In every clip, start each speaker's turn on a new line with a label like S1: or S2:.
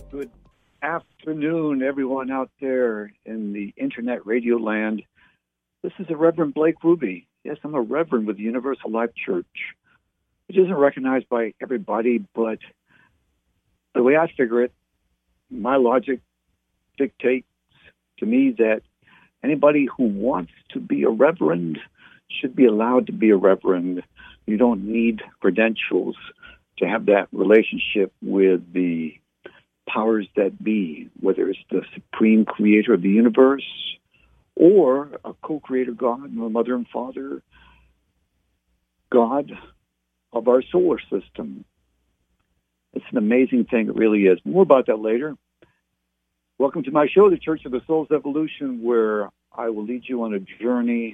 S1: Good afternoon, everyone out there in the internet radio land. This is the Reverend Blake Ruby. Yes, I'm a reverend with the Universal Life Church, which isn't recognized by everybody, but the way I figure it, my logic dictates to me that anybody who wants to be a reverend should be allowed to be a reverend. You don't need credentials to have that relationship with the powers that be, whether it's the supreme creator of the universe or a co-creator God, my mother and father, God of our solar system. It's an amazing thing. It really is. More about that later. Welcome to my show, The Church of the Soul's Evolution, where I will lead you on a journey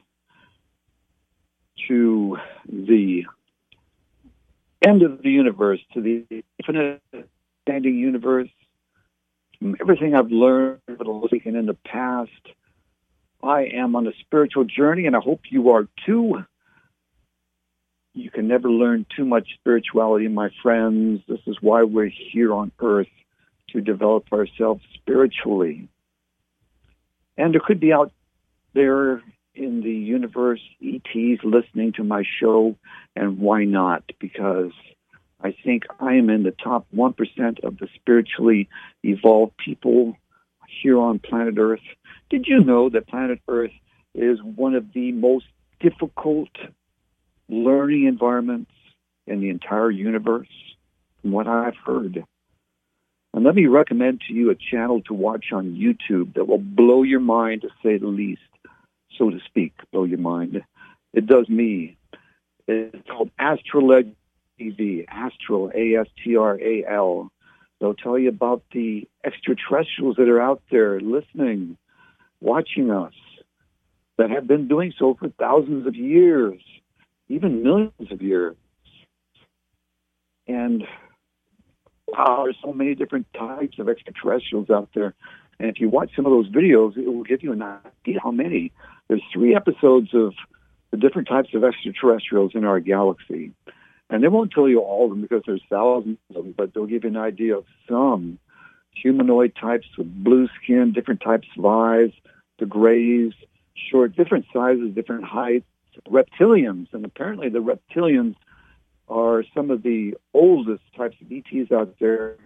S1: to the end of the universe, to the infinite standing universe. From everything I've learned in the past, I am on a spiritual journey, and I hope you are too. You can never learn too much spirituality, my friends. This is why we're here on Earth, to develop ourselves spiritually. And there could be out there in the universe ETs listening to my show, and why not? Because I think I am in the top 1% of the spiritually evolved people here on planet Earth. Did you know that planet Earth is one of the most difficult learning environments in the entire universe, from what I've heard? And let me recommend to you a channel to watch on YouTube that will blow your mind, to say the least, so to speak, blow your mind. It does me. It's called Astral TV, Astral, A-S-T-R-A-L. They'll tell you about the extraterrestrials that are out there listening, watching us, that have been doing so for thousands of years, even millions of years. And wow, there's so many different types of extraterrestrials out there. And if you watch some of those videos, it will give you an idea how many. There's 3 episodes of the different types of extraterrestrials in our galaxy. And they won't tell you all of them because there's thousands of them, but they'll give you an idea of some humanoid types with blue skin, different types of eyes, the grays, short, different sizes, different heights, reptilians. And apparently the reptilians are some of the oldest types of ETs out there.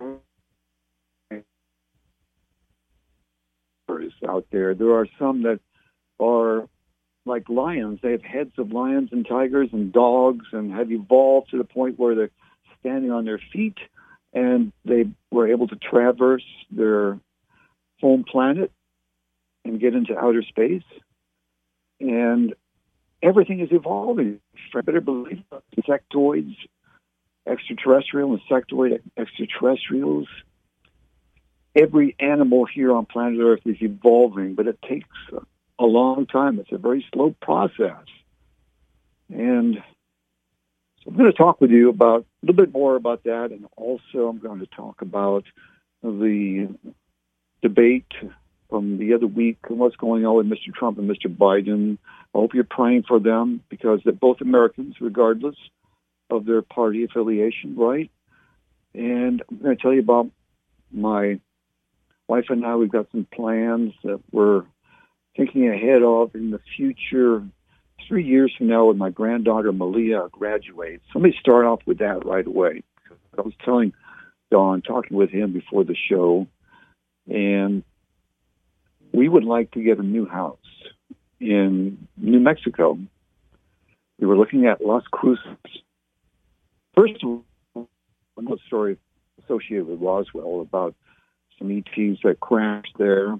S1: There are some that are like lions. They have heads of lions and tigers and dogs, and have evolved to the point where they're standing on their feet, and they were able to traverse their home planet and get into outer space. And everything is evolving. I better believe insectoids, extraterrestrial, insectoid extraterrestrials. Every animal here on planet Earth is evolving, but it takes a long time. It's a very slow process. And so I'm going to talk with you about a little bit more about that, and also I'm going to talk about the debate from the other week and what's going on with Mr. Trump and Mr. Biden. I hope you're praying for them, because they're both Americans, regardless of their party affiliation, right? And I'm going to tell you about my wife and I. We've got some plans that we're thinking ahead of in the future. 3 years from now, when my granddaughter Malia graduates. So let me start off with that right away. I was telling Don, talking with him before the show, and we would like to get a new house in New Mexico. We were looking at Las Cruces. First of all, a story associated with Roswell about some ETs that crashed there.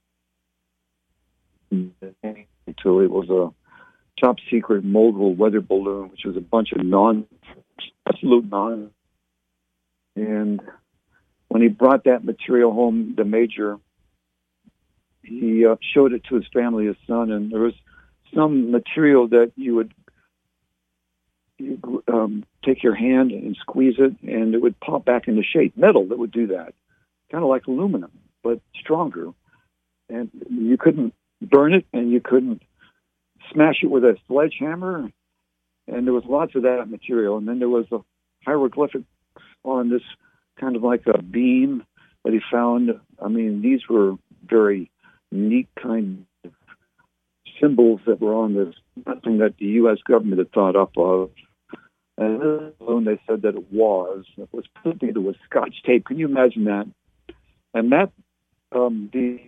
S1: So it was a top secret mogul weather balloon, which was a bunch of absolute non. And when he brought that material home, the major, he showed it to his family, his son, and there was some material that you would take your hand and squeeze it, and it would pop back into shape. Metal that would do that, kind of like aluminum, but stronger. And you couldn't burn it, and you couldn't smash it with a sledgehammer. And there was lots of that material. And then there was a hieroglyphic on this kind of like a beam that he found. I mean, these were very neat kind of symbols that were on this, nothing that the U.S. government had thought up of. And this balloon, they said that it was put together with Scotch tape. Can you imagine that? And that, the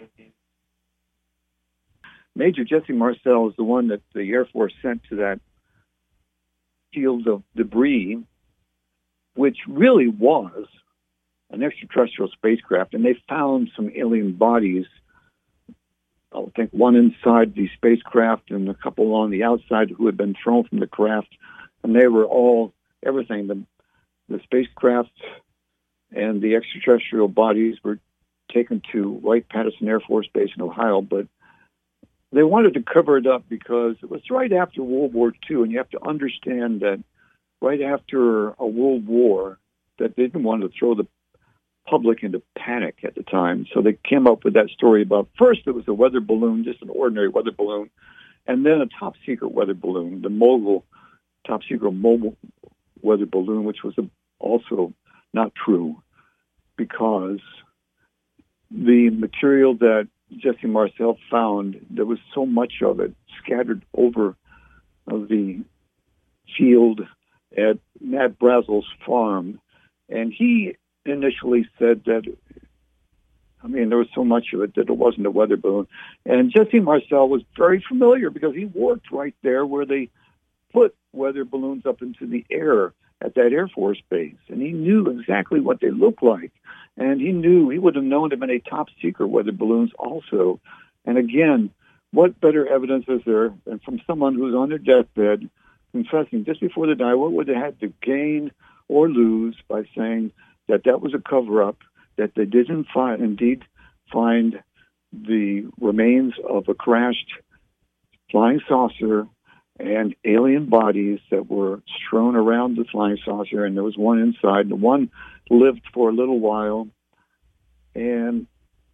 S1: Major Jesse Marcel is the one that the Air Force sent to that field of debris, which really was an extraterrestrial spacecraft. And they found some alien bodies, I think one inside the spacecraft and a couple on the outside who had been thrown from the craft. And they were all, everything, the spacecraft and the extraterrestrial bodies were taken to Wright-Patterson Air Force Base in Ohio, but they wanted to cover it up because it was right after World War II, and you have to understand that right after a world war, that they didn't want to throw the public into panic at the time. So they came up with that story about, first it was a weather balloon, just an ordinary weather balloon, and then a top-secret weather balloon, the Mogul top-secret mobile weather balloon, which was also not true because the material that Jesse Marcel found, there was so much of it scattered over the field at Matt Brazel's farm. And he initially said that, I mean, there was so much of it that it wasn't a weather balloon. And Jesse Marcel was very familiar because he worked right there where they put weather balloons up into the air at that Air Force base. And he knew exactly what they looked like. And he knew he would have known of any top secret weather balloons also. And again, what better evidence is there than from someone who's on their deathbed confessing just before they die, what would they have to gain or lose by saying that that was a cover-up, that they didn't indeed find the remains of a crashed flying saucer and alien bodies that were strewn around the flying saucer, and there was one inside. The one lived for a little while. And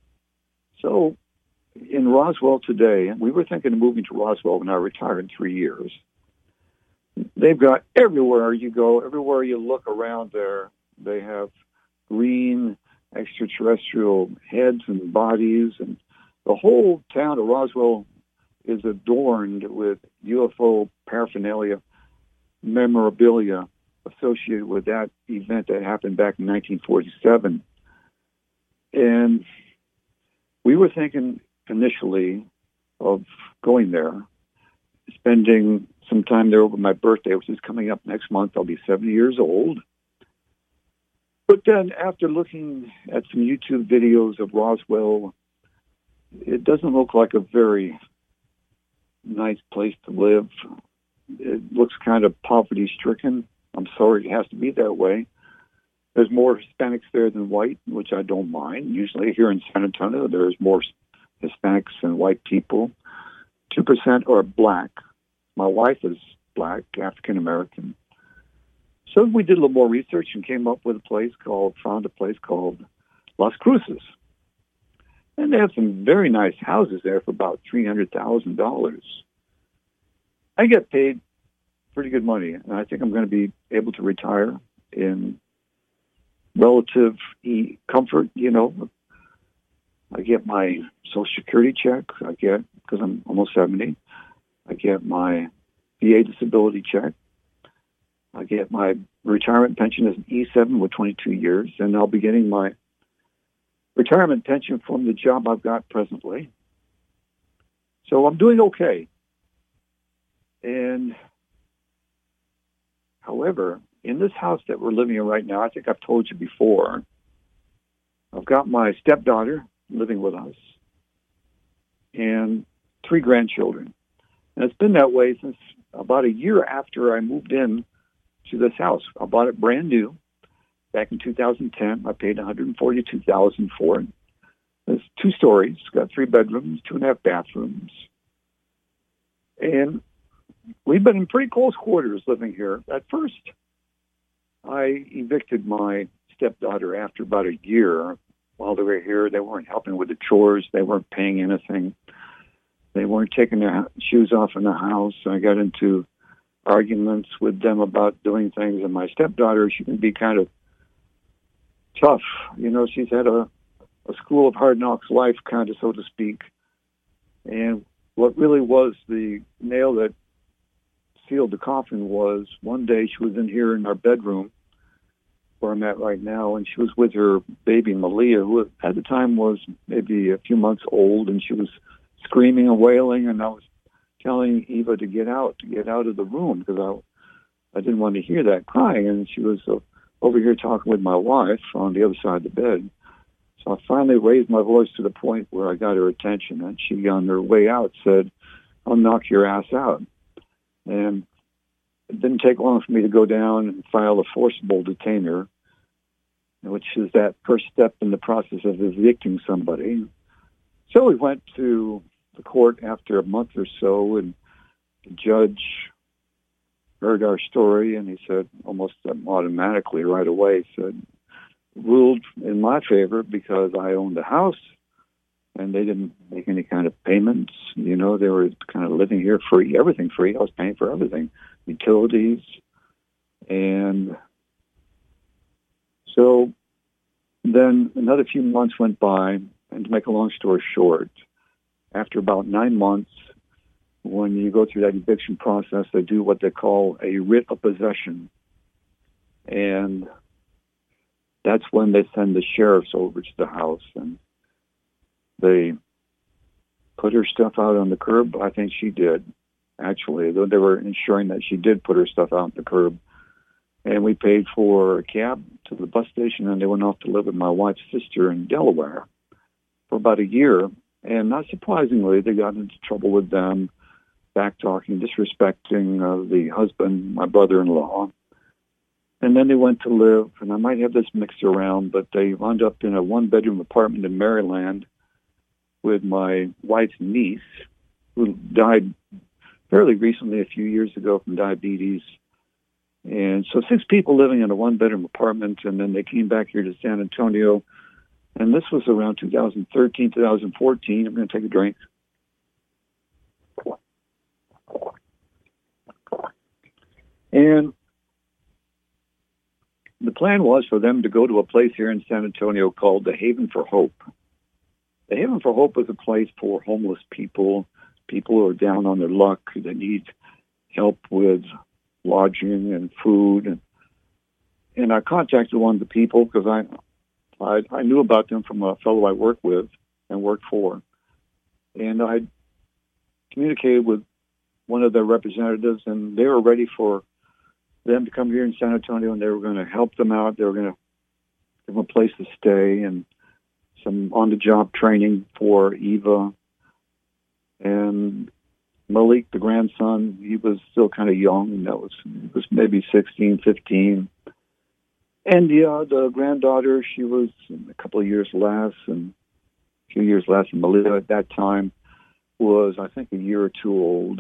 S1: so in Roswell today, we were thinking of moving to Roswell when I retire in 3 years. They've got everywhere you go, everywhere you look around there, they have green extraterrestrial heads and bodies, and the whole town of Roswell is adorned with UFO paraphernalia, memorabilia associated with that event that happened back in 1947. And we were thinking initially of going there, spending some time there over my birthday, which is coming up next month. I'll be 70 years old. But then after looking at some YouTube videos of Roswell, it doesn't look like a very nice place to live. It looks kind of poverty-stricken. I'm sorry, it has to be that way. There's more Hispanics there than white, which I don't mind. Usually here in San Antonio, there's more Hispanics than white people. 2% are black. My wife is black, African-American. So we did a little more research and came up with found a place called Las Cruces. And they have some very nice houses there for about $300,000. I get paid pretty good money, and I think I'm going to be able to retire in relative comfort. You know, I get my Social Security check. Because I'm almost 70, I get my VA disability check. I get my retirement pension as an E7 with 22 years, and I'll be getting my retirement pension from the job I've got presently. So I'm doing okay. And however, in this house that we're living in right now, I think I've told you before, I've got my stepdaughter living with us and 3 grandchildren. And it's been that way since about a year after I moved in to this house. I bought it brand new back in 2010. I paid $142,000 for it. It's 2 stories. It's got 3 bedrooms, 2.5 bathrooms. And we've been in pretty close quarters living here. At first, I evicted my stepdaughter after about a year. While they were here, they weren't helping with the chores. They weren't paying anything. They weren't taking their shoes off in the house. I got into arguments with them about doing things. And my stepdaughter, she can be kind of tough. You know, she's had a a school of hard knocks life, kind of, so to speak. And what really was the nail that sealed the coffin was one day she was in here in our bedroom where I'm at right now, and she was with her baby Malia, who at the time was maybe a few months old, and she was screaming and wailing, and I was telling Eva to get out of the room, because I didn't want to hear that crying, and she was over here talking with my wife on the other side of the bed. So I finally raised my voice to the point where I got her attention, and she, on her way out, said, "I'll knock your ass out." And it didn't take long for me to go down and file a forcible detainer, which is that first step in the process of evicting somebody. So we went to the court after a month or so, and the judge heard our story, and he said, almost automatically right away, ruled in my favor because I owned the house, and they didn't make any kind of payments. You know, they were kind of living here free, everything free. I was paying for everything, utilities. And so then another few months went by, and to make a long story short, after about 9 months, when you go through that eviction process, they do what they call a writ of possession. And that's when they send the sheriffs over to the house, and they put her stuff out on the curb. I think she did, actually, though they were ensuring that she did put her stuff out on the curb. And we paid for a cab to the bus station, and they went off to live with my wife's sister in Delaware for about a year. And not surprisingly, they got into trouble with them, back-talking, disrespecting the husband, my brother-in-law. And then they went to live, and I might have this mixed around, but they wound up in a one-bedroom apartment in Maryland with my wife's niece, who died fairly recently, a few years ago, from diabetes. And so 6 people living in a one-bedroom apartment, and then they came back here to San Antonio. And this was around 2013, 2014. I'm going to take a drink. And the plan was for them to go to a place here in San Antonio called the Haven for Hope. The Haven for Hope was a place for homeless people, people who are down on their luck, that need help with lodging and food. And I contacted one of the people because I knew about them from a fellow I worked with and worked for. And I communicated with one of their representatives, and they were ready for them to come here in San Antonio, and they were going to help them out. They were going to give them a place to stay and some on-the-job training for Eva. And Malik, the grandson, he was still kind of young, and he was maybe 16, 15. And the granddaughter, she was a couple of years less, and a few years less. And Malia at that time was, I think, a year or two old.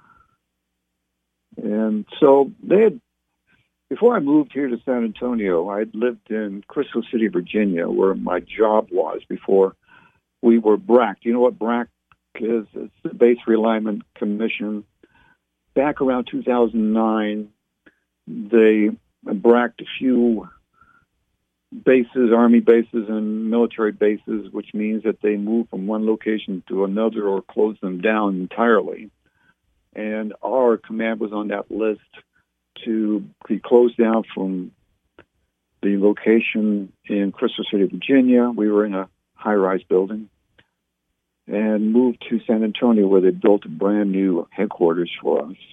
S1: And so before I moved here to San Antonio, I'd lived in Crystal City, Virginia, where my job was before we were BRAC. Do you know what BRAC is? It's the Base Realignment Commission. Back around 2009, they BRAC'd a few bases, Army bases and military bases, which means that they moved from one location to another or closed them down entirely. And our command was on that list to be closed down from the location in Crystal City, Virginia. We were in a high-rise building, and moved to San Antonio, where they built a brand new headquarters for us.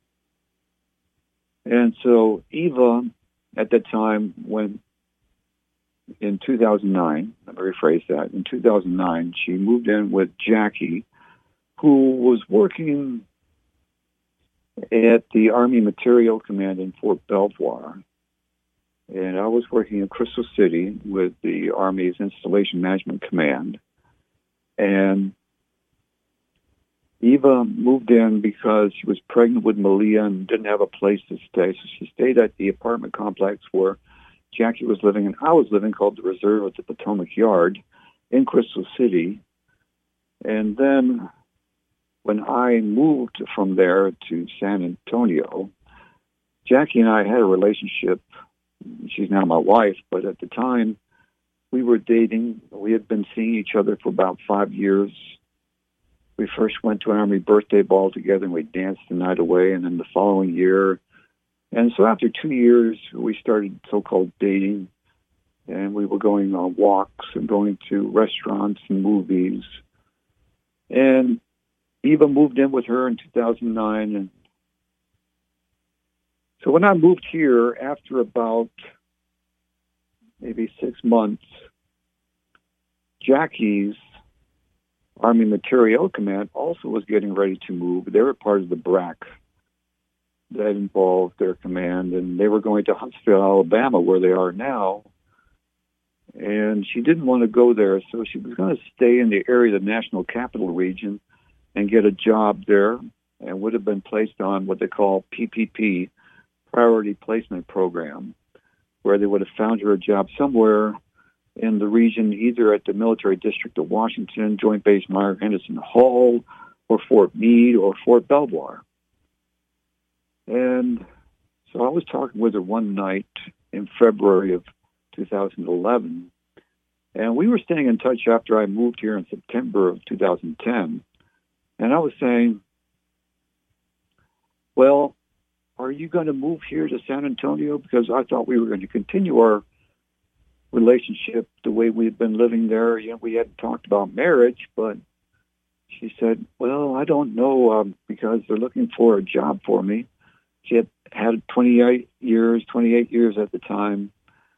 S1: And so Eva, at that time, when in 2009, let me rephrase that, in 2009, she moved in with Jackie, who was working at the Army Material Command in Fort Belvoir. And I was working in Crystal City with the Army's Installation Management Command. And Eva moved in because she was pregnant with Malia and didn't have a place to stay. So she stayed at the apartment complex where Jackie was living and I was living, called the Reserve at the Potomac Yard in Crystal City. And then when I moved from there to San Antonio, Jackie and I had a relationship. She's now my wife, but at the time, we were dating. We had been seeing each other for about 5 years. We first went to an Army birthday ball together, and we danced the night away. And then the following year, and so after 2 years, we started so-called dating, and we were going on walks and going to restaurants and movies. And Eva moved in with her in 2009. And so when I moved here, after about maybe 6 months, Jackie's Army Materiel Command also was getting ready to move. They were part of the BRAC that involved their command, and they were going to Huntsville, Alabama, where they are now. And she didn't want to go there, so she was going to stay in the area of the National Capital Region and get a job there, and would have been placed on what they call PPP, Priority Placement Program, where they would have found her a job somewhere in the region, either at the Military District of Washington, Joint Base Myer-Henderson Hall, or Fort Meade, or Fort Belvoir. And so I was talking with her one night in February of 2011, and we were staying in touch after I moved here in September of 2010. And I was saying, well, are you going to move here to San Antonio? Because I thought we were going to continue our relationship the way we had been living there. You know, we hadn't talked about marriage, but she said, well, I don't know, because they're looking for a job for me. She had 28 years at the time.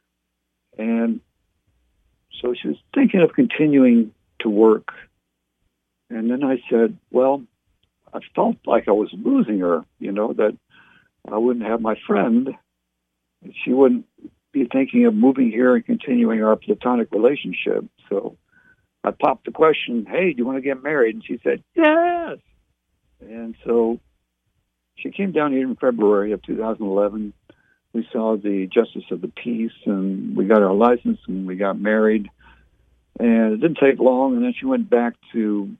S1: And so she was thinking of continuing to work. And then I said, well, I felt like I was losing her, you know, that I wouldn't have my friend. She wouldn't be thinking of moving here and continuing our platonic relationship. So I popped the question, hey, do you want to get married? And she said, yes. And so she came down here in February of 2011. We saw the Justice of the Peace, and we got our license, and we got married. And it didn't take long, and then she went back to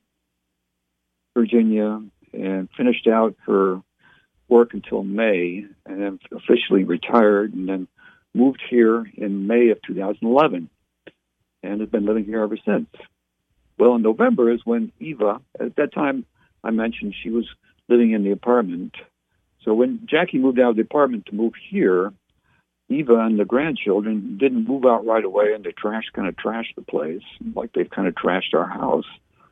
S1: Virginia and finished out her work until May, and then officially retired, and then moved here in May of 2011, and has been living here ever since. Well, in November is when Eva, at that time I mentioned she was living in the apartment. So when Jackie moved out of the apartment to move here, Eva and the grandchildren didn't move out right away, and they kind of trashed the place, like they've kind of trashed our house.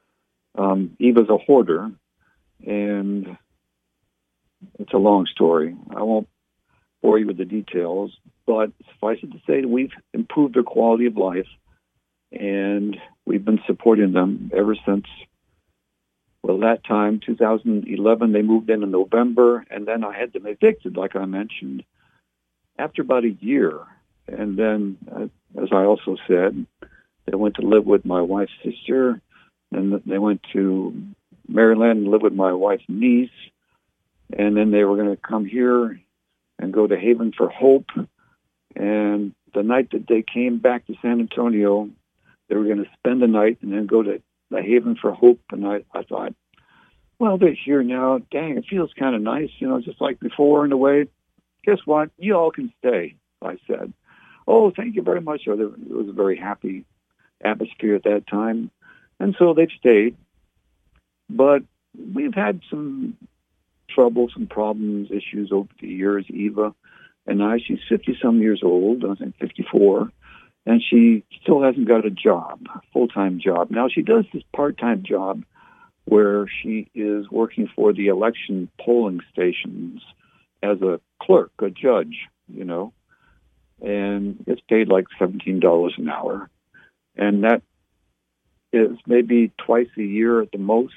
S1: Eva's a hoarder, and it's a long story. I won't bore you with the details, but suffice it to say that we've improved their quality of life, and we've been supporting them ever since. Well, that time, 2011, they moved in November, and then I had them evicted, like I mentioned, after about a year. And then, as I also said, they went to live with my wife's sister, and they went to Maryland and live with my wife's niece, and then they were going to come here and go to Haven for Hope. And the night that they came back to San Antonio, they were going to spend the night and then go to the Haven for Hope. And I thought, well, they're here now. Dang, it feels kind of nice, you know, just like before in a way. Guess what? You all can stay, I said. Oh, thank you very much. It was a very happy atmosphere at that time. And so they've stayed. But we've had some trouble, some problems, issues over the years. Eva and I, she's 50-some years old, I think 54, and she still hasn't got a job, a full-time job. Now, she does this part-time job where she is working for the election polling stations as a clerk, a judge, you know, and it's paid like $17 an hour. And that is maybe twice a year at the most.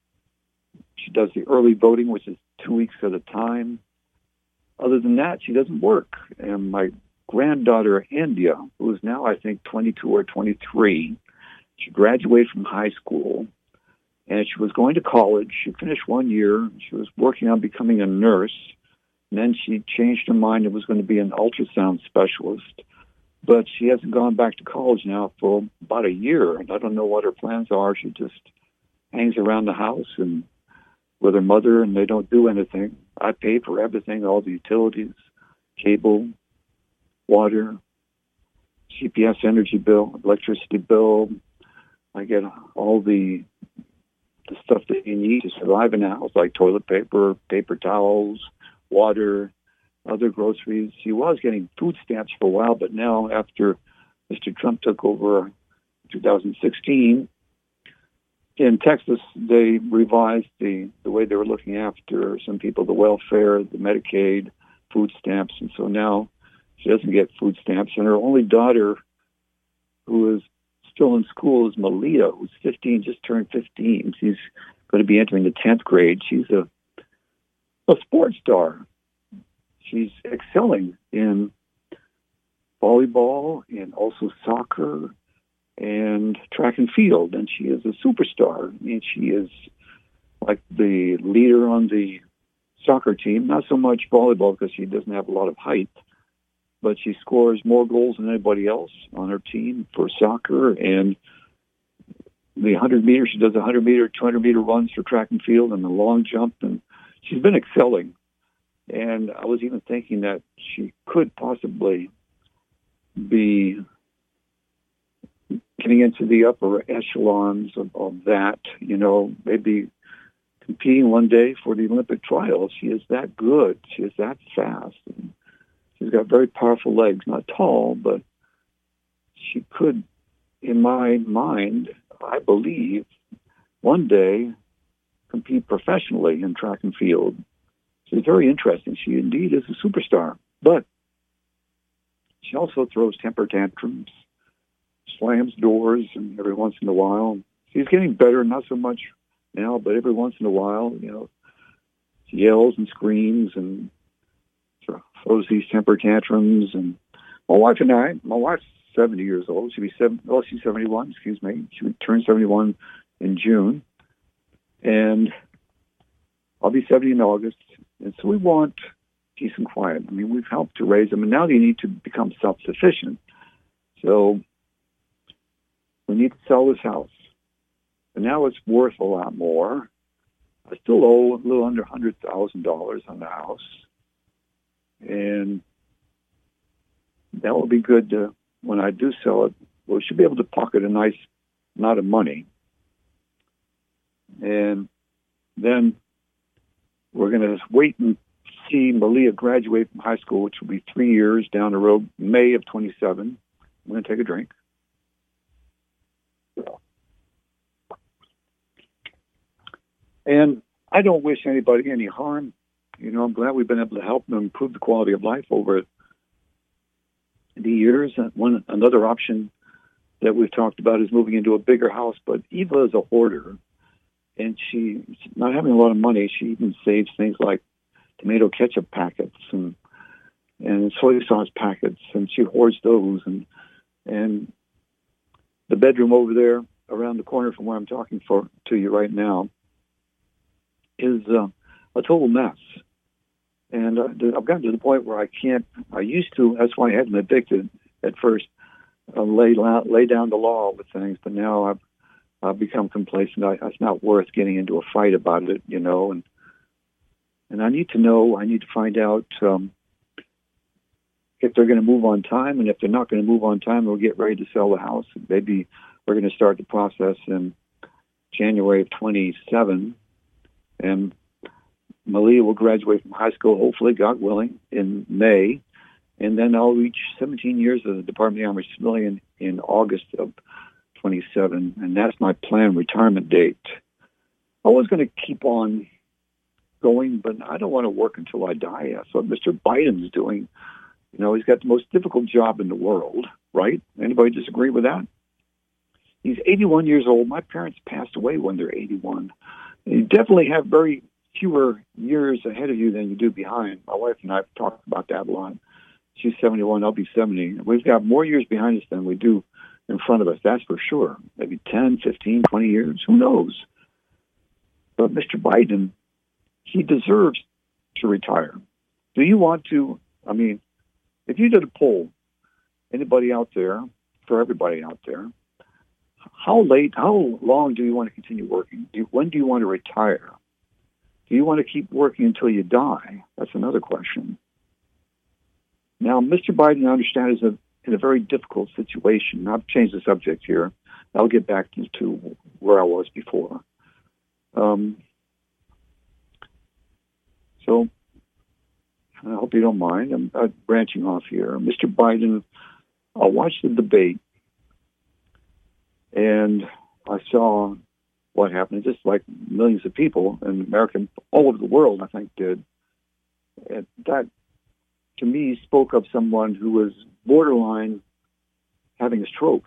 S1: She does the early voting, which is 2 weeks at a time. Other than that, she doesn't work. And my granddaughter, India, who is now, I think, 22 or 23, she graduated from high school, and she was going to college. She finished 1 year. She was working on becoming a nurse. And then she changed her mind and was going to be an ultrasound specialist. But she hasn't gone back to college now for about a year, and I don't know what her plans are. She just hangs around the house and with her mother, and they don't do anything. I pay for everything, all the utilities, cable, water. CPS energy bill, electricity bill. I get all the stuff that you need to survive in a house, like toilet paper, paper towels, water, other groceries. She was getting food stamps for a while, but now after Mr. Trump took over in 2016, in Texas, they revised the way they were looking after some people, the welfare, the Medicaid, food stamps. And so now she doesn't get food stamps. And her only daughter, who is still in school, is Malia, who's 15, just turned 15. She's going to be entering the 10th grade. She's a sports star. She's excelling in volleyball and also soccer and track and field, and she is a superstar. I mean, she is like the leader on the soccer team, not so much volleyball because she doesn't have a lot of height, but she scores more goals than anybody else on her team for soccer. And the 100 meters, she does 100 meter, 200 meter runs for track and field and the long jump, and she's been excelling. And I was even thinking that she could possibly be getting into the upper echelons of that, maybe competing one day for the Olympic trials. She is that good. She is that fast. And she's got very powerful legs, not tall, but she could, in my mind, I believe, one day compete professionally in track and field. She's very interesting. She indeed is a superstar. But she also throws temper tantrums, slams doors, and every once in a while, she's getting better, not so much now, but every once in a while, she yells and screams and throws these temper tantrums. And my wife's 70 years old. She's 71, excuse me. She turned 71 in June. And I'll be 70 in August. And so we want peace and quiet. I mean, we've helped to raise them, and now they need to become self-sufficient. So we need to sell this house. And now it's worth a lot more. I still owe a little under $100,000 on the house. And that will be good to, when I do sell it, we should be able to pocket a nice amount of money. And then we're going to wait and see Malia graduate from high school, which will be 3 years down the road, May of 27. I'm going to take a drink. And I don't wish anybody any harm. I'm glad we've been able to help them improve the quality of life over the years. And another option that we've talked about is moving into a bigger house. But Eva is a hoarder, and she's not having a lot of money. She even saves things like tomato ketchup packets and soy sauce packets, and she hoards those. And the bedroom over there around the corner from where I'm talking to you right now is a total mess. And I've gotten to the point where I used to, that's why I had been addicted at first, lay down the law with things, but now I've become complacent. It's not worth getting into a fight about it, and I need to find out if they're going to move on time, and if they're not going to move on time, we'll get ready to sell the house. Maybe we're going to start the process in January of 27, and Malia will graduate from high school, hopefully, God willing, in May. And then I'll reach 17 years as a Department of the Army civilian in August of 27. And that's my planned retirement date. I was going to keep on going, but I don't want to work until I die. That's what Mr. Biden's doing. He's got the most difficult job in the world, right? Anybody disagree with that? He's 81 years old. My parents passed away when they're 81. And you definitely have very fewer years ahead of you than you do behind. My wife and I have talked about that a lot. She's 71, I'll be 70. We've got more years behind us than we do in front of us, that's for sure. Maybe 10, 15, 20 years, who knows? But Mr. Biden, he deserves to retire. Do you want to, if you did a poll, anybody out there, for everybody out there, how long do you want to continue working? When do you want to retire? Do you want to keep working until you die? That's another question. Now, Mr. Biden, I understand, is in a very difficult situation. I've changed the subject here. I'll get back to where I was before. So I hope you don't mind. I'm branching off here. Mr. Biden, I watched the debate, and I saw what happened, just like millions of people in America, all over the world, I think, did. And that, to me, spoke of someone who was borderline having a stroke,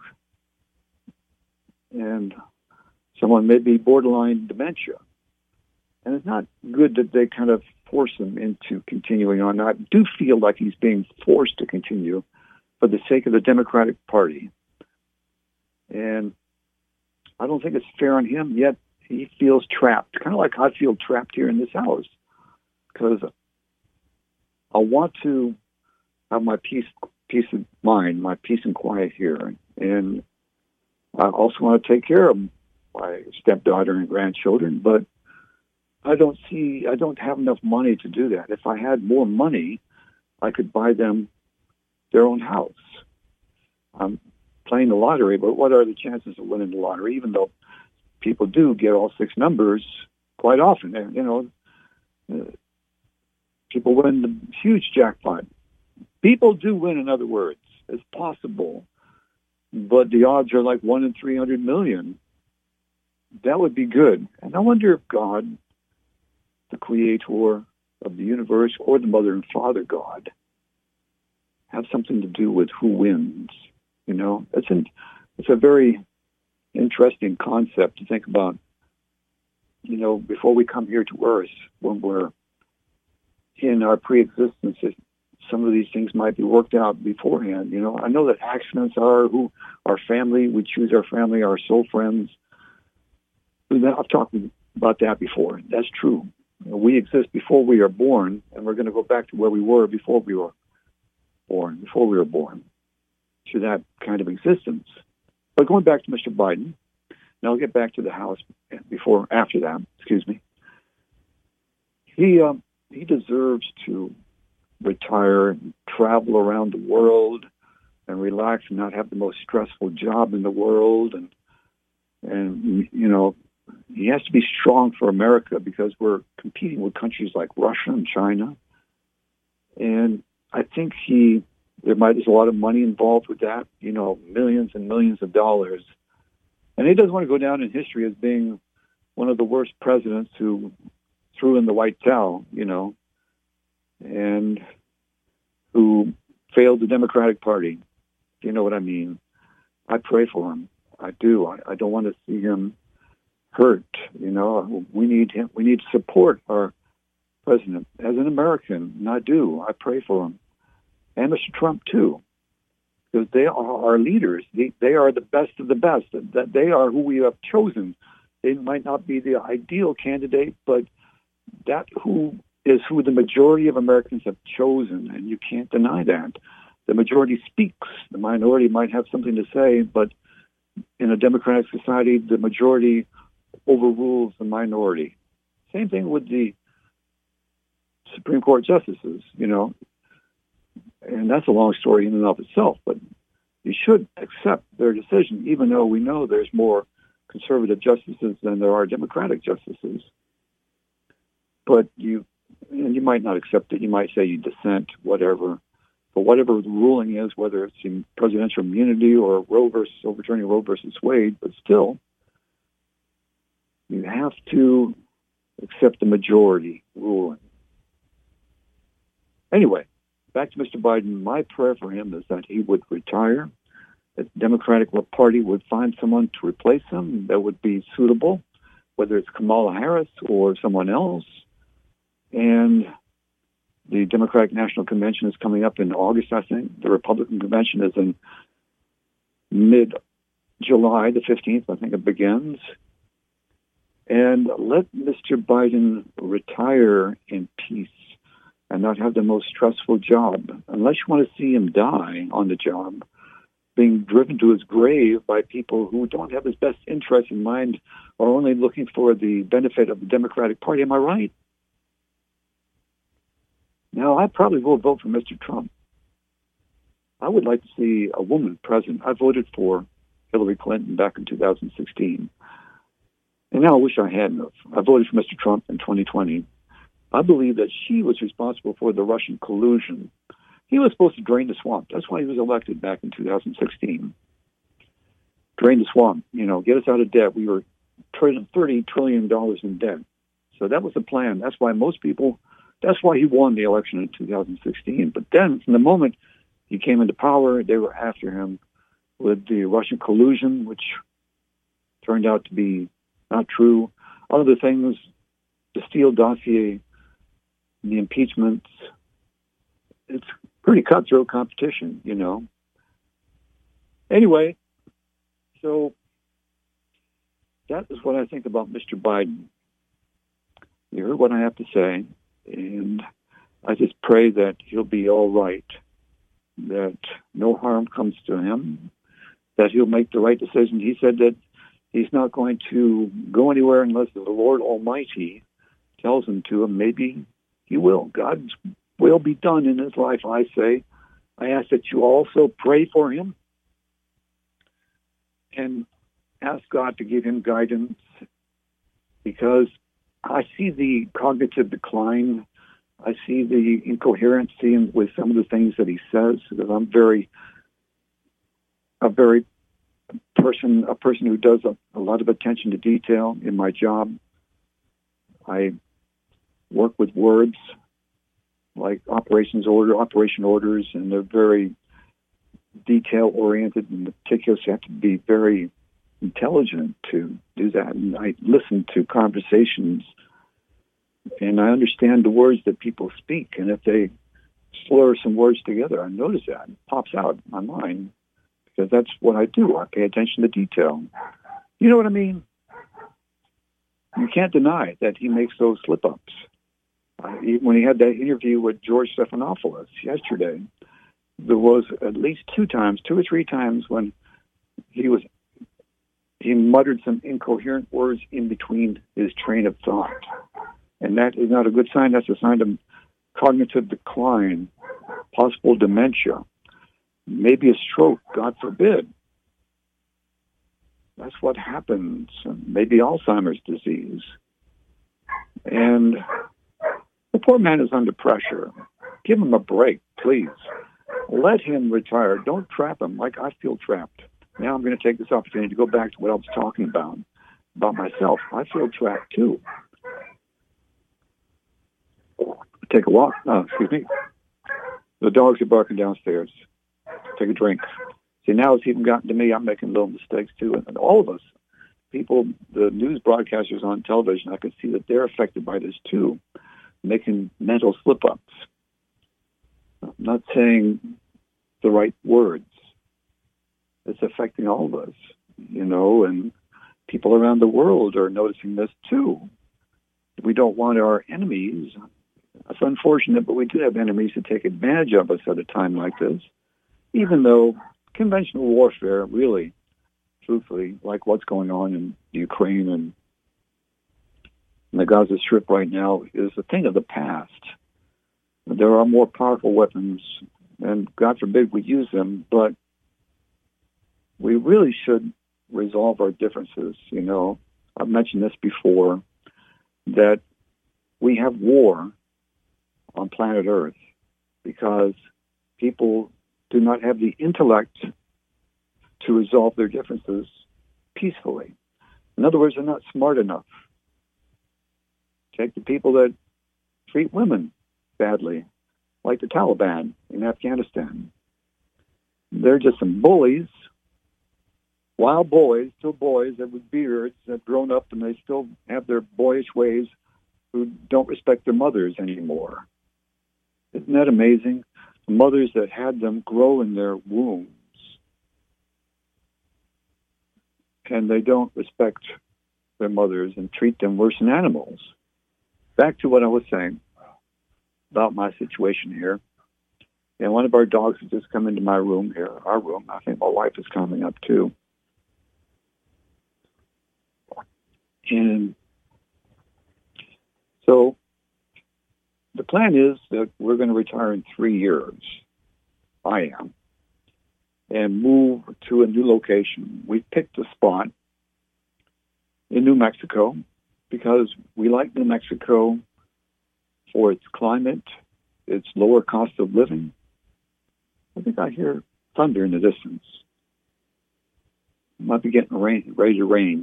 S1: and someone maybe borderline dementia. And it's not good that they kind of force him into continuing on. I do feel like he's being forced to continue for the sake of the Democratic Party. And I don't think it's fair on him, yet he feels trapped, kind of like I feel trapped here in this house, because I want to have my peace of mind, my peace and quiet here. And I also want to take care of my stepdaughter and grandchildren, but I don't have enough money to do that. If I had more money, I could buy them their own house. I'm playing the lottery, but what are the chances of winning the lottery? Even though people do get all six numbers quite often, people win the huge jackpot. People do win, in other words. It's possible, but the odds are like 1 in 300 million. That would be good. And I wonder if God, the creator of the universe, or the mother and father God, have something to do with who wins. It's a very interesting concept to think about. Before we come here to Earth, when we're in our pre-existence, some of these things might be worked out beforehand. I know that accidents are who our family. We choose our family, our soul friends. I've talked about that before. That's true. We exist before we are born, and we're going to go back to where we were before we were born, to that kind of existence. But going back to Mr. Biden, and I'll get back to the House after that, excuse me. He deserves to retire, and travel around the world, and relax and not have the most stressful job in the world. And he has to be strong for America because we're competing with countries like Russia and China. And I think there's a lot of money involved with that, millions and millions of dollars. And he doesn't want to go down in history as being one of the worst presidents who threw in the white towel, and who failed the Democratic Party. You know what I mean? I pray for him. I do. I don't want to see him hurt. We need him. We need to support our president as an American, and I do. I pray for him. And Mr. Trump, too, because they are our leaders. They are the best of the best. That they are who we have chosen. They might not be the ideal candidate, but that who the majority of Americans have chosen, and you can't deny that. The majority speaks. The minority might have something to say, but in a democratic society, the majority overrules the minority. Same thing with the Supreme Court justices, and that's a long story in and of itself, but you should accept their decision, even though we know there's more conservative justices than there are Democratic justices. But you might not accept it. You might say you dissent, whatever. But whatever the ruling is, whether it's in presidential immunity or overturning Roe versus Wade, but still, you have to accept the majority ruling. Anyway, back to Mr. Biden. My prayer for him is that he would retire, that the Democratic Party would find someone to replace him that would be suitable, whether it's Kamala Harris or someone else. And the Democratic National Convention is coming up in August, I think. The Republican Convention is in mid-July, the 15th, I think it begins. And let Mr. Biden retire in peace and not have the most stressful job. Unless you want to see him die on the job, being driven to his grave by people who don't have his best interests in mind, are only looking for the benefit of the Democratic Party. Am I right? Now, I probably will vote for Mr. Trump. I would like to see a woman president. I voted for Hillary Clinton back in 2016. And now I wish I hadn't. I voted for Mr. Trump in 2020. I believe that she was responsible for the Russian collusion. He was supposed to drain the swamp. That's why he was elected back in 2016. Drain the swamp, get us out of debt. We were trading $30 trillion in debt. So that was the plan. That's why he won the election in 2016. But then from the moment he came into power, they were after him with the Russian collusion, which turned out to be not true. Other things, the Steele dossier, the impeachments, it's pretty cutthroat competition, Anyway, so that is what I think about Mr. Biden. You heard what I have to say, and I just pray that he'll be all right, that no harm comes to him, that he'll make the right decision. He said that he's not going to go anywhere unless the Lord Almighty tells him to, and maybe he will. God's will be done in his life, I say. I ask that you also pray for him and ask God to give him guidance, because I see the cognitive decline. I see the incoherency with some of the things that he says, because I'm a person who does a lot of attention to detail in my job. I work with words like operation orders, and they're very detail-oriented and meticulous. You have to be very intelligent to do that. And I listen to conversations, and I understand the words that people speak. And if they slur some words together, I notice that. It pops out in my mind, because that's what I do. I pay attention to detail. You know what I mean? You can't deny that he makes those slip-ups. When he had that interview with George Stephanopoulos yesterday, there was at least two or three times when he muttered some incoherent words in between his train of thought. And that is not a good sign. That's a sign of cognitive decline, possible dementia, maybe a stroke, God forbid. That's what happens. Maybe Alzheimer's disease. And the poor man is under pressure. Give him a break, please. Let him retire. Don't trap him like I feel trapped. Now I'm going to take this opportunity to go back to what I was talking about myself. I feel trapped too. Take a walk. Excuse me. The dogs are barking downstairs. Take a drink. See, now it's even gotten to me. I'm making little mistakes too. And all of us, people, the news broadcasters on television, I can see that they're affected by this too, making mental slip-ups. I'm not saying the right words. It's affecting all of us, and people around the world are noticing this too. We don't want our enemies. It's unfortunate, but we do have enemies who take advantage of us at a time like this, even though conventional warfare, really, truthfully, like what's going on in Ukraine and the Gaza Strip right now, is a thing of the past. There are more powerful weapons, and God forbid we use them, but we really should resolve our differences. I've mentioned this before, that we have war on planet Earth because people do not have the intellect to resolve their differences peacefully. In other words, they're not smart enough. Take the people that treat women badly, like the Taliban in Afghanistan. They're just some bullies, wild boys, still boys that with beards that have grown up and they still have their boyish ways, who don't respect their mothers anymore. Isn't that amazing? The mothers that had them grow in their wombs, and they don't respect their mothers and treat them worse than animals. Back to what I was saying about my situation here. And one of our dogs has just come into my room here, our room. I think my wife is coming up too. And so the plan is that we're going to retire in 3 years. I am. and move to a new location. We picked a spot in New Mexico because we like New Mexico for its climate, its lower cost of living. I think I hear thunder in the distance. Might be getting ready to rain.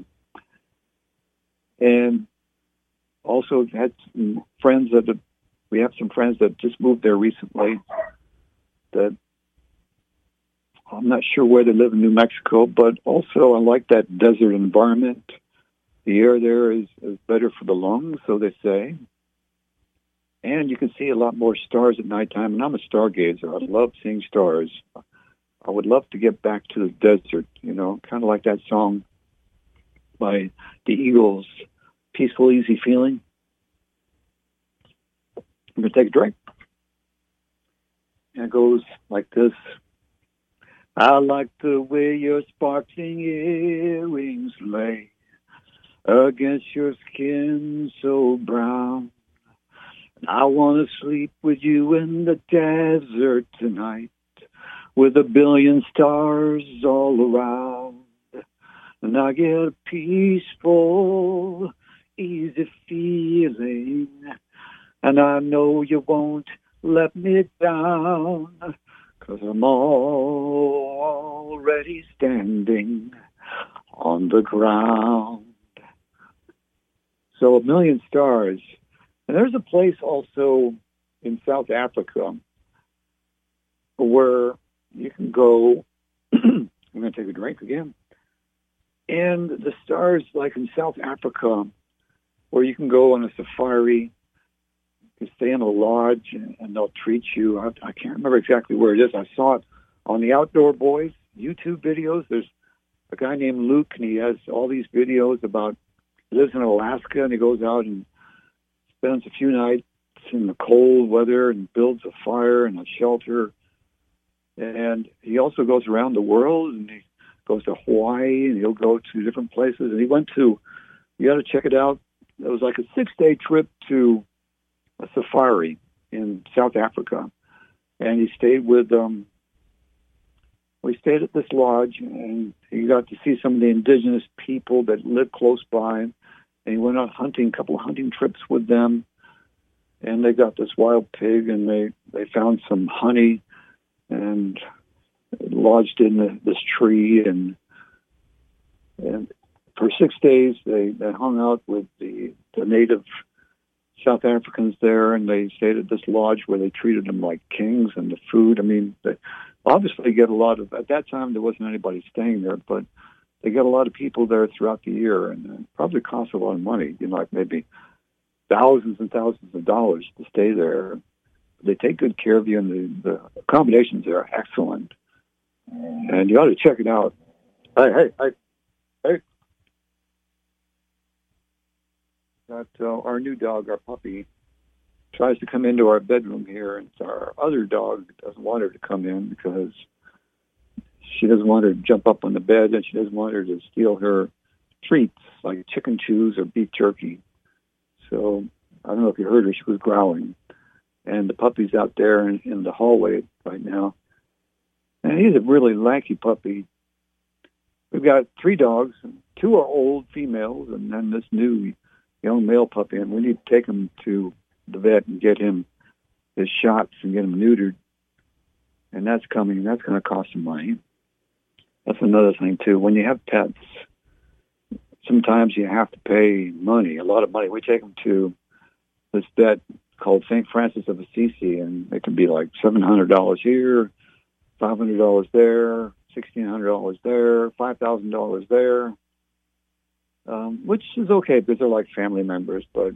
S1: And also had some friends we have some friends that just moved there recently that I'm not sure where they live in New Mexico, but also I like that desert environment. The air there is better for the lungs, so they say. And you can see a lot more stars at nighttime. And I'm a stargazer. I love seeing stars. I would love to get back to the desert, kind of like that song by the Eagles, Peaceful, Easy Feeling. I'm going to take a drink. And it goes like this. I like the way your sparkling earrings lay against your skin so brown. And I want to sleep with you in the desert tonight with a billion stars all around. And I get a peaceful, easy feeling. And I know you won't let me down, 'cause I'm already standing on the ground. So a million stars. And there's a place also in South Africa where you can go. I'm going to take a drink again. And the stars, like in South Africa, where you can go on a safari, you stay in a lodge, and they'll treat you. I can't remember exactly where it is. I saw it on the Outdoor Boys YouTube videos. There's a guy named Luke, and he has all these videos about, he lives in Alaska, and he goes out and spends a few nights in the cold weather and builds a fire and a shelter. And he also goes around the world, and he goes to Hawaii, and he'll go to different places. And he went to, you got to check it out, it was like a 6-day trip to a safari in South Africa. And he stayed with, we stayed at this lodge, and he got to see some of the indigenous people that live close by. And he went out hunting, a couple of hunting trips with them. And they got this wild pig, and they found some honey and lodged in this tree. And for 6 days, they hung out with the native South Africans there, and they stayed at this lodge where they treated them like kings. And the food, I mean, they obviously get a lot of, at that time there wasn't anybody staying there, but they get a lot of people there throughout the year, and it probably costs a lot of money, like maybe thousands and thousands of dollars to stay there. They take good care of you, and the accommodations there are excellent. And you ought to check it out. Hey. That our new dog, our puppy, tries to come into our bedroom here, and our other dog doesn't want her to come in because she doesn't want her to jump up on the bed, and she doesn't want her to steal her treats like chicken chews or beef jerky. So I don't know if you heard her; she was growling, and the puppy's out there in the hallway right now. And he's a really lanky puppy. We've got 3 dogs, and 2 are old females, and then this new young male puppy, and we need to take him to the vet and get him his shots and get him neutered. And that's coming. That's going to cost some money. That's another thing, too. When you have pets, sometimes you have to pay money, a lot of money. We take them to this vet called St. Francis of Assisi, and it can be like $700 here, $500 there, $1,600 there, $5,000 there. Which is okay because they're like family members, but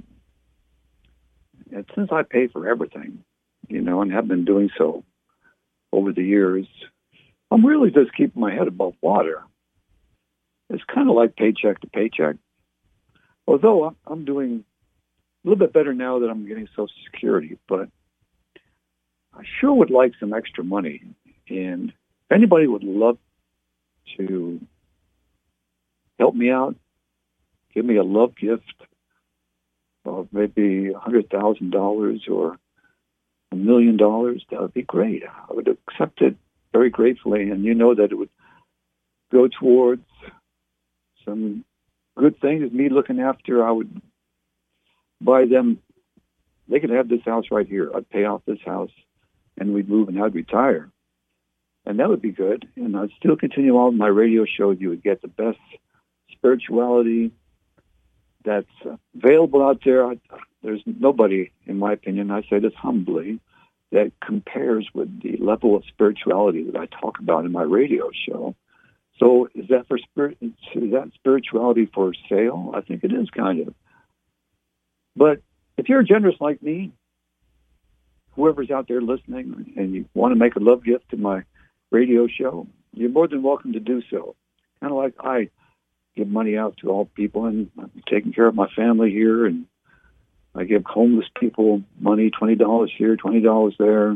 S1: since I pay for everything, and have been doing so over the years, I'm really just keeping my head above water. It's kind of like paycheck to paycheck. Although I'm doing a little bit better now that I'm getting Social Security, but I sure would like some extra money. And if anybody would love to help me out, give me a love gift of maybe $100,000 or $1 million, that would be great. I would accept it very gratefully, and you know that it would go towards some good things. Me looking after, I would buy them. They could have this house right here. I'd pay off this house, and we'd move, and I'd retire. And that would be good. And I'd still continue on my radio show. You would get the best spirituality that's available out there. There's nobody, in my opinion, I say this humbly, that compares with the level of spirituality that I talk about in my radio show. So is that spirituality for sale? I think it is, kind of. But if you're generous like me, whoever's out there listening, and you want to make a love gift to my radio show, you're more than welcome to do so. Kind of like I give money out to all people, and I'm taking care of my family here, and I give homeless people money, $20 here, $20 there.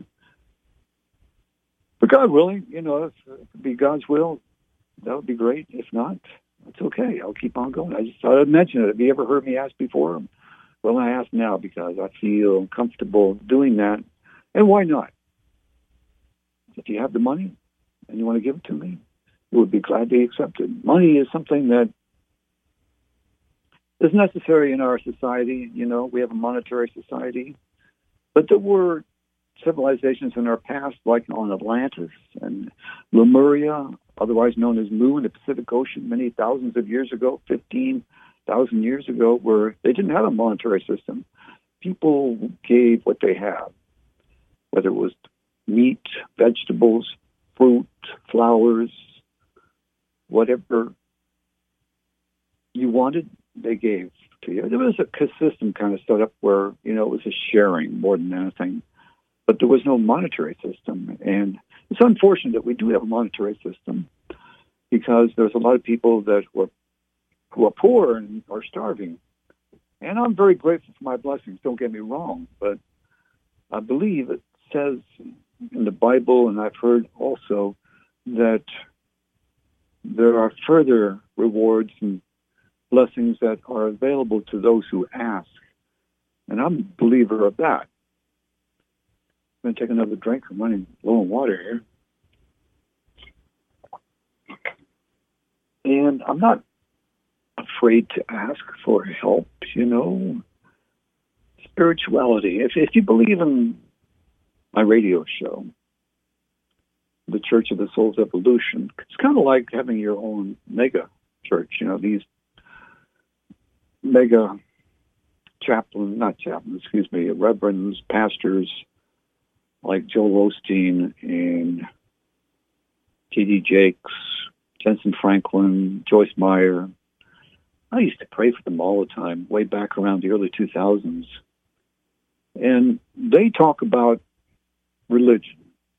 S1: But God willing, if it be God's will, that would be great. If not, it's okay. I'll keep on going. I just thought I'd mention it. Have you ever heard me ask before? Well, I ask now because I feel comfortable doing that. And why not? If you have the money and you want to give it to me, it would be gladly accepted. Money is something that is necessary in our society. We have a monetary society. But there were civilizations in our past, like on Atlantis and Lemuria, otherwise known as Mu in the Pacific Ocean, many thousands of years ago, 15,000 years ago, where they didn't have a monetary system. People gave what they had, whether it was meat, vegetables, fruit, flowers, whatever you wanted, they gave to you. There was a system kind of set up where, it was a sharing more than anything. But there was no monetary system. And it's unfortunate that we do have a monetary system because there's a lot of people who are poor and are starving. And I'm very grateful for my blessings, don't get me wrong. But I believe it says in the Bible, and I've heard also, that there are further rewards and blessings that are available to those who ask. And I'm a believer of that. I'm going to take another drink. I'm running low on water here. And I'm not afraid to ask for help, Spirituality. If you believe in my radio show, the Church of the Soul's Evolution, it's kind of like having your own mega church. These mega reverends, pastors, like Joel Osteen and T.D. Jakes, Jensen Franklin, Joyce Meyer. I used to pray for them all the time, way back around the early 2000s. And they talk about religion.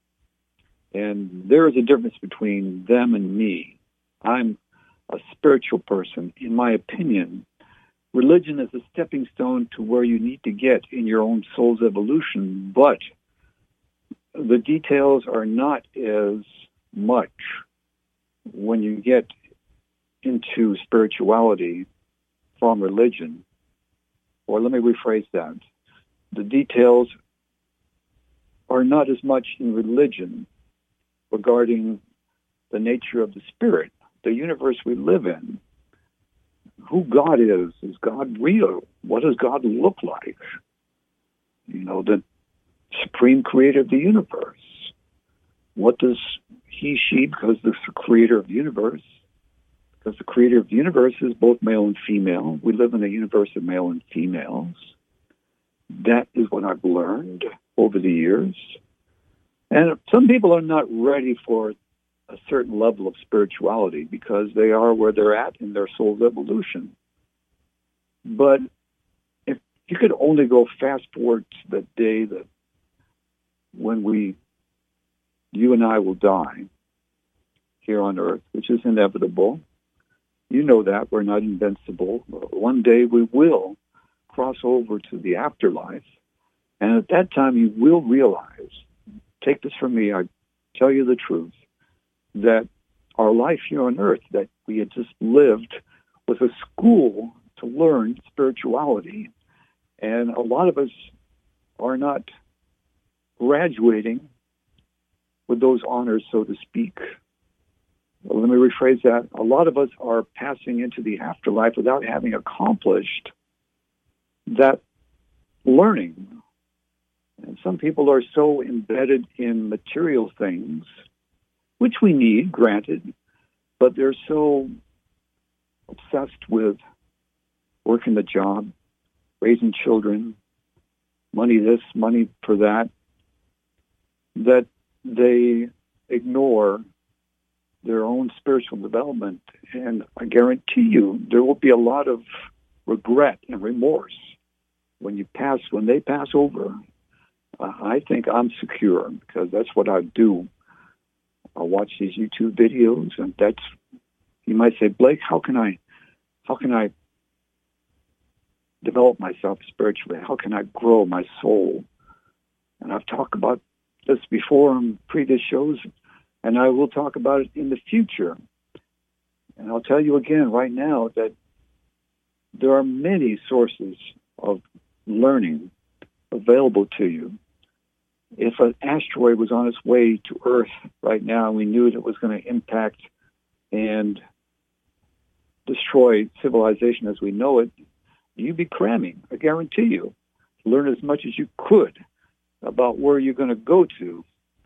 S1: And there is a difference between them and me. I'm a spiritual person. In my opinion, religion is a stepping stone to where you need to get in your own soul's evolution, but the details are not as much when you get into spirituality from religion. Or let me rephrase that. The details are not as much in religion regarding the nature of the spirit, the universe we live in, who God is. Is God real? What does God look like? The supreme creator of the universe. What does she, because the creator of the universe, because the creator of the universe is both male and female. We live in a universe of male and females. That is what I've learned over the years. And some people are not ready for a certain level of spirituality because they are where they're at in their soul's evolution. But if you could only go fast forward to the day that when you and I will die here on earth, which is inevitable. You know that. We're not invincible. One day we will cross over to the afterlife. And at that time you will realize, take this from me, I tell you the truth, that our life here on earth that we had just lived was a school to learn spirituality. And a lot of us are not graduating with those honors, so to speak. Well, let me rephrase that. A lot of us are passing into the afterlife without having accomplished that learning. And some people are so embedded in material things, which we need, granted, but they're so obsessed with working the job, raising children, money this, money for that, that they ignore their own spiritual development. And I guarantee you there will be a lot of regret and remorse when they pass over. I think I'm secure because that's what I do. I'll watch these YouTube videos, and that's, you might say, Blake, how can I develop myself spiritually? How can I grow my soul? And I've talked about this before on previous shows, and I will talk about it in the future. And I'll tell you again right now that there are many sources of learning available to you. If an asteroid was on its way to Earth right now, and we knew that it was going to impact and destroy civilization as we know it, you'd be cramming, I guarantee you. Learn as much as you could about where you're going to go to.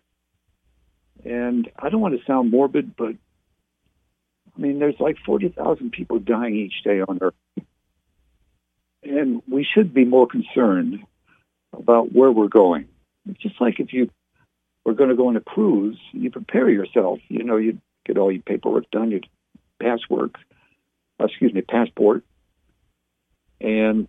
S1: And I don't want to sound morbid, but I mean, there's like 40,000 people dying each day on Earth. And we should be more concerned about where we're going. It's just like if you were going to go on a cruise, you prepare yourself. You know, you get all your paperwork done, your passport, and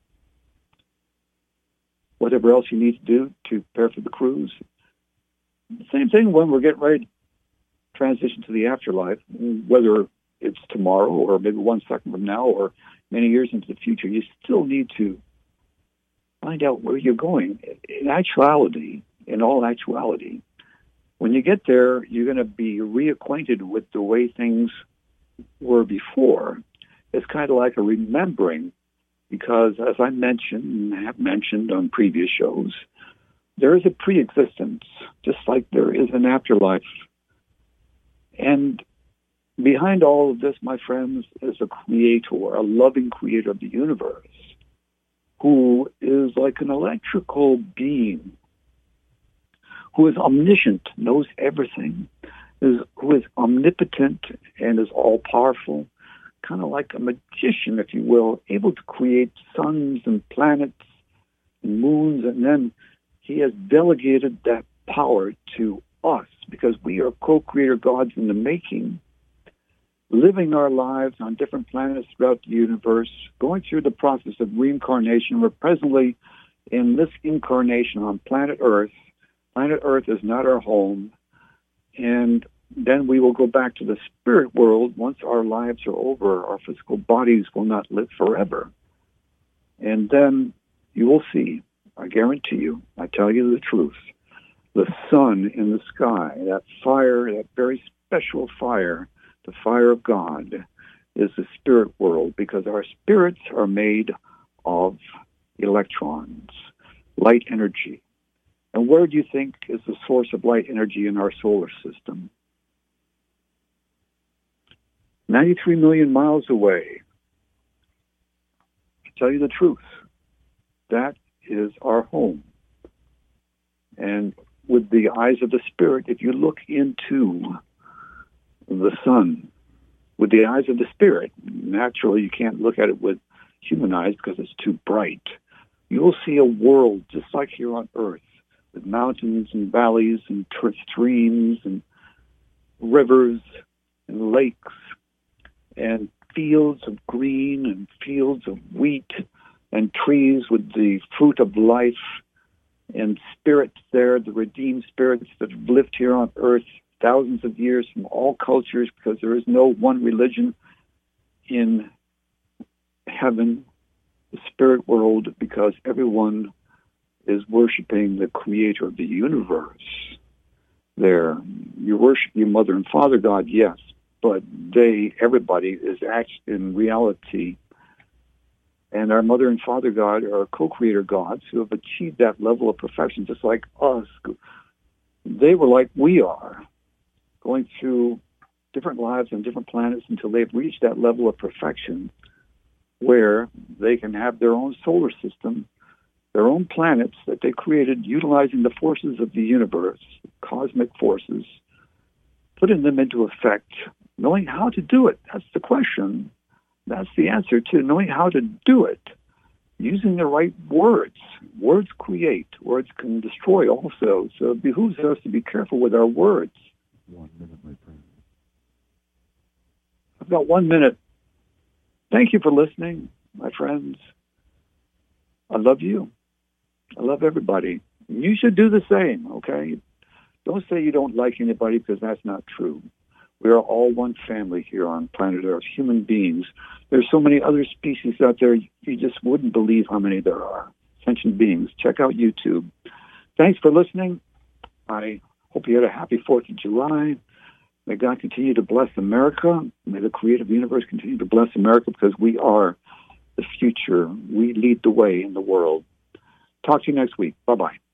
S1: whatever else you need to do to prepare for the cruise. Same thing when we're getting ready to transition to the afterlife, whether it's tomorrow or maybe 1 second from now or many years into the future, you still need to find out where you're going. In all actuality, when you get there, you're going to be reacquainted with the way things were before. It's kind of like a remembering, because as I mentioned and have mentioned on previous shows, there is a pre-existence, just like there is an afterlife. And behind all of this, my friends, is a creator, a loving creator of the universe, who is like an electrical being, who is omniscient, knows everything, who is omnipotent and is all-powerful, kind of like a magician, if you will, able to create suns and planets and moons, and then he has delegated that power to us because we are co-creator gods in the making, living our lives on different planets throughout the universe, going through the process of reincarnation. We're presently in this incarnation on planet Earth. Planet Earth is not our home. And then we will go back to the spirit world once our lives are over. Our physical bodies will not live forever. And then you will see, I guarantee you, I tell you the truth, the sun in the sky, that fire, that very special fire, the fire of God, is the spirit world, because our spirits are made of electrons, light energy. And where do you think is the source of light energy in our solar system? 93 million miles away. To tell you the truth, that is our home. And with the eyes of the spirit, if you look into the sun with the eyes of the spirit, naturally you can't look at it with human eyes because it's too bright. You will see a world just like here on Earth, with mountains and valleys and streams and rivers and lakes and fields of green and fields of wheat and trees with the fruit of life and spirits there, the redeemed spirits that have lived here on Earth thousands of years from all cultures, because there is no one religion in heaven, the spirit world, because everyone is worshiping the creator of the universe there. You worship your mother and father God, yes, but everybody is actually in reality. And our mother and father God are co-creator gods who have achieved that level of perfection, just like us. they were like we are, going through different lives on different planets until they've reached that level of perfection where they can have their own solar system, their own planets that they created utilizing the forces of the universe, cosmic forces, putting them into effect, knowing how to do it. That's the question. That's the answer to knowing how to do it, using the right words. Words create. Words can destroy also. So it behooves us to be careful with our words.
S2: 1 minute, my friend.
S1: I've got 1 minute. Thank you for listening, my friends. I love you. I love everybody. You should do the same, okay? Don't say you don't like anybody, because that's not true. We are all one family here on planet Earth, human beings. There's so many other species out there, you just wouldn't believe how many there are. Sentient beings. Check out YouTube. Thanks for listening. I hope you had a happy 4th of July. May God continue to bless America. May the creative universe continue to bless America, because we are the future. We lead the way in the world. Talk to you next week. Bye-bye.